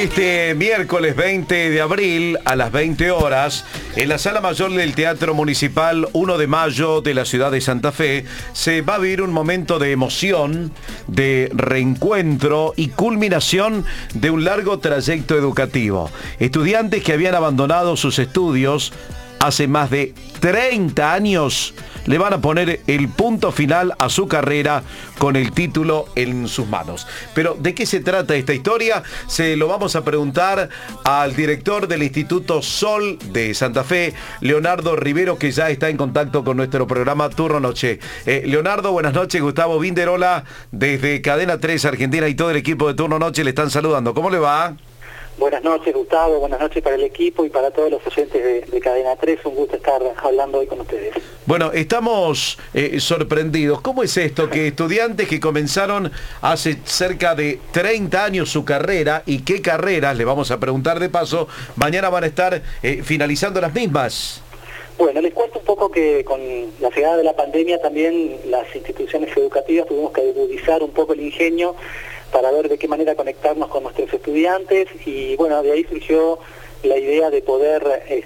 Este miércoles 20 de abril a las 20 horas, en la Sala Mayor del Teatro Municipal 1 de Mayo de la ciudad de Santa Fe, se va a vivir un momento de emoción, de reencuentro y culminación de un largo trayecto educativo. Estudiantes que habían abandonado sus estudios hace más de 30 años le van a poner el punto final a su carrera con el título en sus manos. Pero ¿de qué se trata esta historia? Se lo vamos a preguntar al director del Instituto Sol de Santa Fe, Leonardo Rivero, que ya está en contacto con nuestro programa Turno Noche. Leonardo, buenas noches. Gustavo Vinderola, desde Cadena 3 Argentina, y todo el equipo de Turno Noche le están saludando. ¿Cómo le va? Buenas noches, Gustavo, buenas noches para el equipo y para todos los oyentes de Cadena 3, un gusto estar hablando hoy con ustedes. Bueno, estamos sorprendidos. ¿Cómo es esto que estudiantes que comenzaron hace cerca de 30 años su carrera, y qué carreras, le vamos a preguntar de paso, mañana van a estar finalizando las mismas? Bueno, les cuento un poco que con la llegada de la pandemia también las instituciones educativas tuvimos que agudizar un poco el ingenio para ver de qué manera conectarnos con nuestros estudiantes, y bueno, de ahí surgió la idea de poder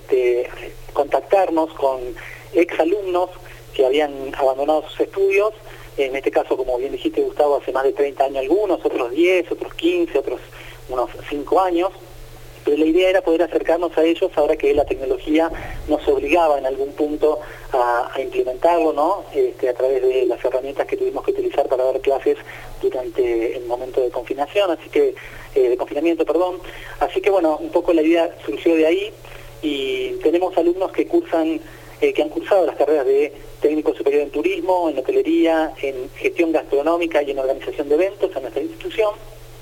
contactarnos con exalumnos que habían abandonado sus estudios, en este caso, como bien dijiste, Gustavo, hace más de 30 años algunos, otros 10, otros 15, otros unos 5 años. Pero la idea era poder acercarnos a ellos ahora que la tecnología nos obligaba en algún punto a implementarlo, ¿no? A través de las herramientas que tuvimos que utilizar para dar clases durante el momento de confinación, de confinamiento, perdón. Así que bueno, un poco la idea surgió de ahí, y tenemos alumnos que han cursado las carreras de técnico superior en turismo, en hotelería, en gestión gastronómica y en organización de eventos en nuestra institución,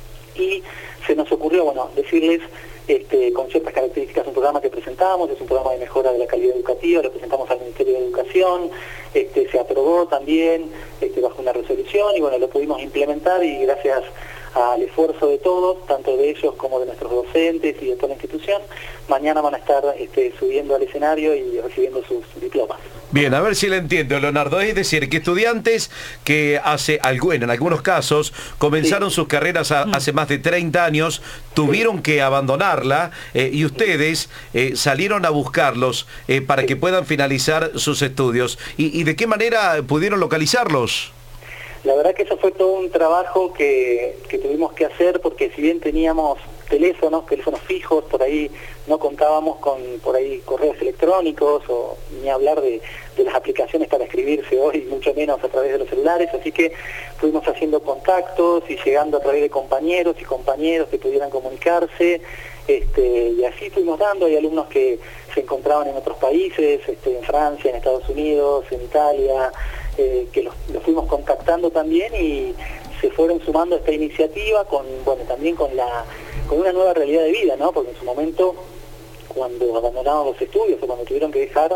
y se nos ocurrió, bueno, decirles con ciertas características un programa que presentamos, es un programa de mejora de la calidad educativa, lo presentamos al Ministerio de Educación, se aprobó también bajo una resolución, y bueno, lo pudimos implementar, y gracias al esfuerzo de todos, tanto de ellos como de nuestros docentes y de toda la institución, mañana van a estar subiendo al escenario y recibiendo sus diplomas. Bien, a ver si le entiendo, Leonardo. Es decir, que estudiantes que en algunos casos comenzaron sus carreras hace más de 30 años, tuvieron que abandonarla, y ustedes salieron a buscarlos para que puedan finalizar sus estudios. ¿Y de qué manera pudieron localizarlos? La verdad que eso fue todo un trabajo que tuvimos que hacer, porque si bien teníamos teléfonos fijos, por ahí no contábamos con correos electrónicos, o ni hablar de las aplicaciones para escribirse hoy, mucho menos a través de los celulares, así que fuimos haciendo contactos y llegando a través de compañeros y compañeros que pudieran comunicarse, y así fuimos dando. Hay alumnos que se encontraban en otros países, en Francia, en Estados Unidos, en Italia, que los fuimos contactando también, y se fueron sumando a esta iniciativa también con una nueva realidad de vida, ¿no? Porque en su momento, cuando abandonaron los estudios o cuando tuvieron que dejar,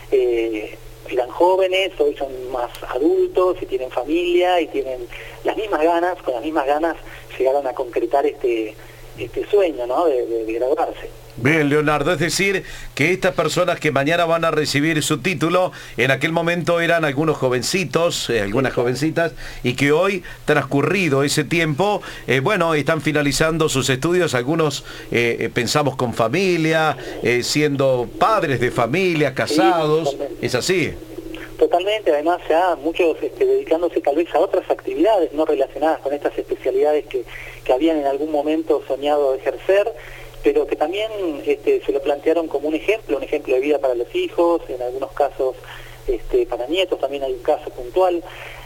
eran jóvenes, hoy son más adultos y tienen familia y tienen con las mismas ganas llegaron a concretar este sueño, ¿no? de graduarse. Bien, Leonardo, es decir, que estas personas que mañana van a recibir su título, en aquel momento eran algunos jovencitos, algunas jovencitas, y que hoy, transcurrido ese tiempo, están finalizando sus estudios, algunos pensamos con familia, siendo padres de familia, casados, sí, ¿es así? Totalmente, además ya muchos dedicándose tal vez a otras actividades no relacionadas con estas especialidades que habían en algún momento soñado ejercer, pero que también se lo plantearon como un ejemplo de vida para los hijos, en algunos casos para nietos, también hay un caso puntual,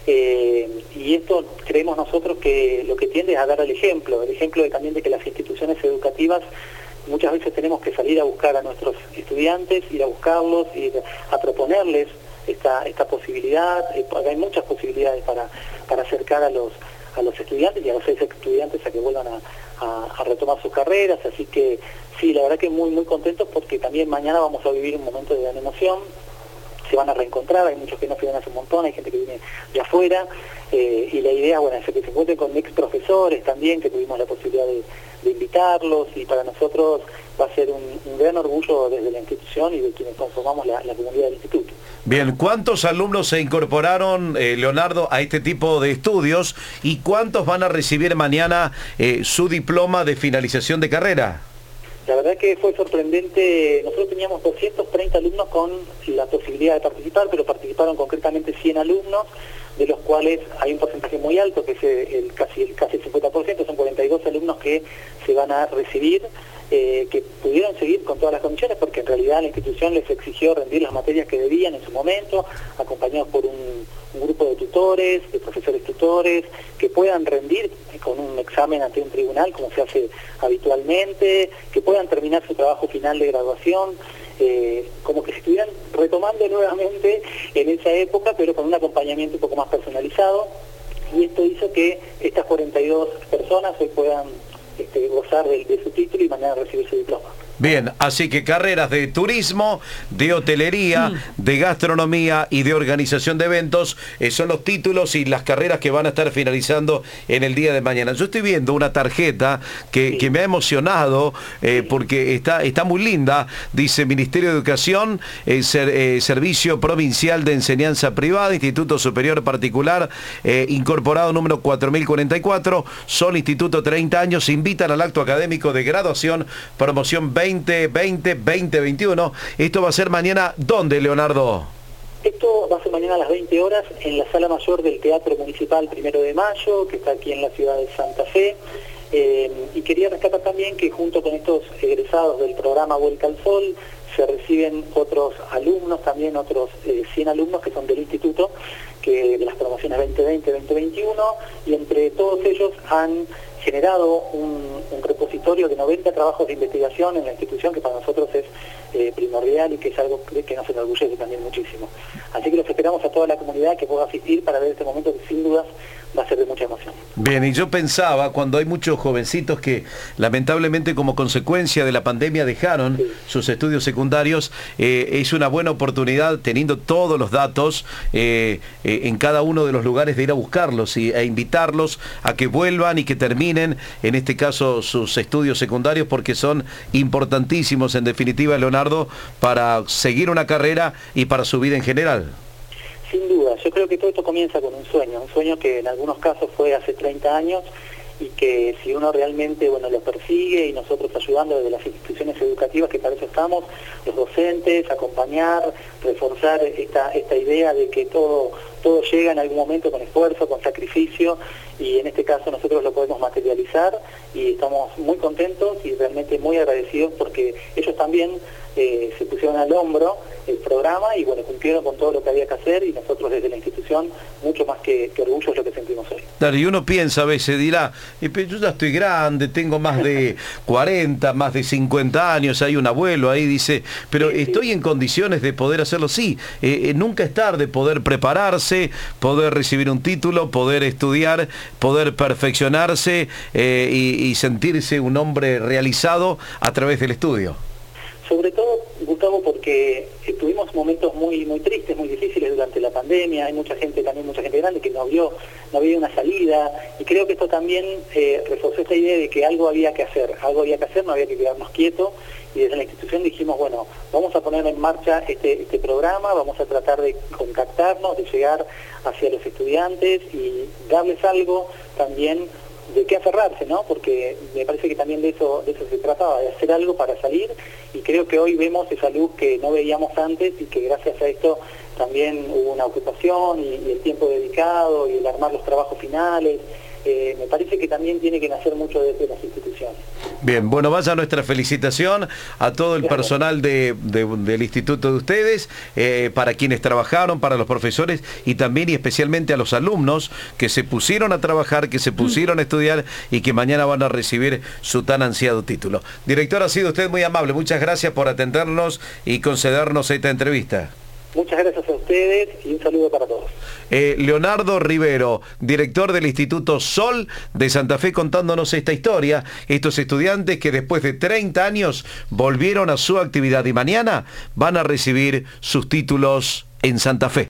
y esto creemos nosotros que lo que tiende es a dar el ejemplo también de que las instituciones educativas muchas veces tenemos que salir a buscar a nuestros estudiantes, ir a buscarlos, ir a proponerles esta posibilidad. Hay muchas posibilidades para acercar a los estudiantes y a los ex estudiantes a que vuelvan a retomar sus carreras, así que sí, la verdad que muy muy contentos, porque también mañana vamos a vivir un momento de gran emoción. se van a reencontrar, hay muchos que no se ven hace un montón, hay gente que viene de afuera, y la idea, bueno, es que se encuentren con ex profesores también, que tuvimos la posibilidad de invitarlos, y para nosotros va a ser un gran orgullo desde la institución y de quienes conformamos la comunidad del instituto. Bien, ¿cuántos alumnos se incorporaron, Leonardo, a este tipo de estudios y cuántos van a recibir mañana su diploma de finalización de carrera? La verdad que fue sorprendente. Nosotros teníamos 230 alumnos con la posibilidad de participar, pero participaron concretamente 100 alumnos, de los cuales hay un porcentaje muy alto, que es casi el 50%, son 42 alumnos que se van a recibir, que pudieron seguir con todas las condiciones, porque en realidad la institución les exigió rendir las materias que debían en su momento, acompañados por un grupo de tutores, de profesores tutores, que puedan rendir con un examen ante un tribunal, como se hace habitualmente, que puedan terminar su trabajo final de graduación, como que se estuvieran retomando nuevamente en esa época, pero con un acompañamiento un poco más personalizado, y esto hizo que estas 42 personas hoy puedan gozar de su título y mañana recibir su diploma. Bien, así que carreras de turismo, de hotelería, de gastronomía y de organización de eventos son los títulos y las carreras que van a estar finalizando en el día de mañana. Yo estoy viendo una tarjeta que me ha emocionado porque está muy linda. Dice Ministerio de Educación, Servicio Provincial de Enseñanza Privada, Instituto Superior Particular, incorporado número 4044, Sol Instituto 30 años, invitan al acto académico de graduación, promoción 2020-2021. Esto va a ser mañana, ¿dónde, Leonardo? Esto va a ser mañana a las 20 horas en la Sala Mayor del Teatro Municipal 1 de Mayo, que está aquí en la ciudad de Santa Fe. Y quería rescatar también que junto con estos egresados del programa Vuelta al Sol, se reciben otros alumnos, también otros 100 alumnos que son del instituto, que de las promociones 2020-2021, y entre todos ellos han generado un repositorio de 90 trabajos de investigación en la institución, que para nosotros es primordial y que es algo que nos enorgullece también muchísimo. Así que los esperamos a toda la comunidad que pueda asistir para ver este momento que sin dudas va a ser de mucha emoción. Bien, y yo pensaba, cuando hay muchos jovencitos que lamentablemente como consecuencia de la pandemia dejaron sus estudios secundarios, es una buena oportunidad, teniendo todos los datos en cada uno de los lugares, de ir a buscarlos e invitarlos a que vuelvan y que terminen, en este caso, sus estudios secundarios, porque son importantísimos, en definitiva, Leonardo, para seguir una carrera y para su vida en general. Sin duda, yo creo que todo esto comienza con un sueño que en algunos casos fue hace 30 años, y que si uno realmente lo persigue, y nosotros ayudando desde las instituciones educativas, que para eso estamos, los docentes, acompañar, reforzar esta idea de que todo llega en algún momento con esfuerzo, con sacrificio, y en este caso nosotros lo podemos materializar, y estamos muy contentos y realmente muy agradecidos porque ellos también se pusieron al hombro el programa y cumplieron con todo lo que había que hacer, y nosotros desde la institución mucho más que orgullo es lo que sentimos hoy. Claro, y uno piensa a veces, dirá, pero yo ya estoy grande, tengo más de 40, más de 50 años, hay un abuelo ahí, dice, pero estoy en condiciones de poder hacerlo. Sí, nunca es tarde poder prepararse, poder recibir un título, poder estudiar, poder perfeccionarse y sentirse un hombre realizado a través del estudio. Sobre todo, Gustavo, porque tuvimos momentos muy tristes, muy difíciles durante la pandemia. Hay mucha gente grande que no había una salida, y creo que esto también reforzó esta idea de que algo había que hacer, no había que quedarnos quietos, y desde la institución dijimos, vamos a poner en marcha este programa, vamos a tratar de contactarnos, de llegar hacia los estudiantes y darles algo también de qué aferrarse, ¿no? Porque me parece que también de eso se trataba, de hacer algo para salir, y creo que hoy vemos esa luz que no veíamos antes, y que gracias a esto también hubo una ocupación y el tiempo dedicado y el armar los trabajos finales. Me parece que también tiene que nacer mucho desde las instituciones. Bien, vaya nuestra felicitación a todo el personal del instituto de ustedes, para quienes trabajaron, para los profesores y también y especialmente a los alumnos que se pusieron a trabajar, que se pusieron a estudiar y que mañana van a recibir su tan ansiado título. Director, ha sido usted muy amable, muchas gracias por atendernos y concedernos esta entrevista. Muchas gracias a ustedes y un saludo para todos. Leonardo Rivero, director del Instituto Sol de Santa Fe, contándonos esta historia. Estos estudiantes que después de 30 años volvieron a su actividad y mañana van a recibir sus títulos en Santa Fe.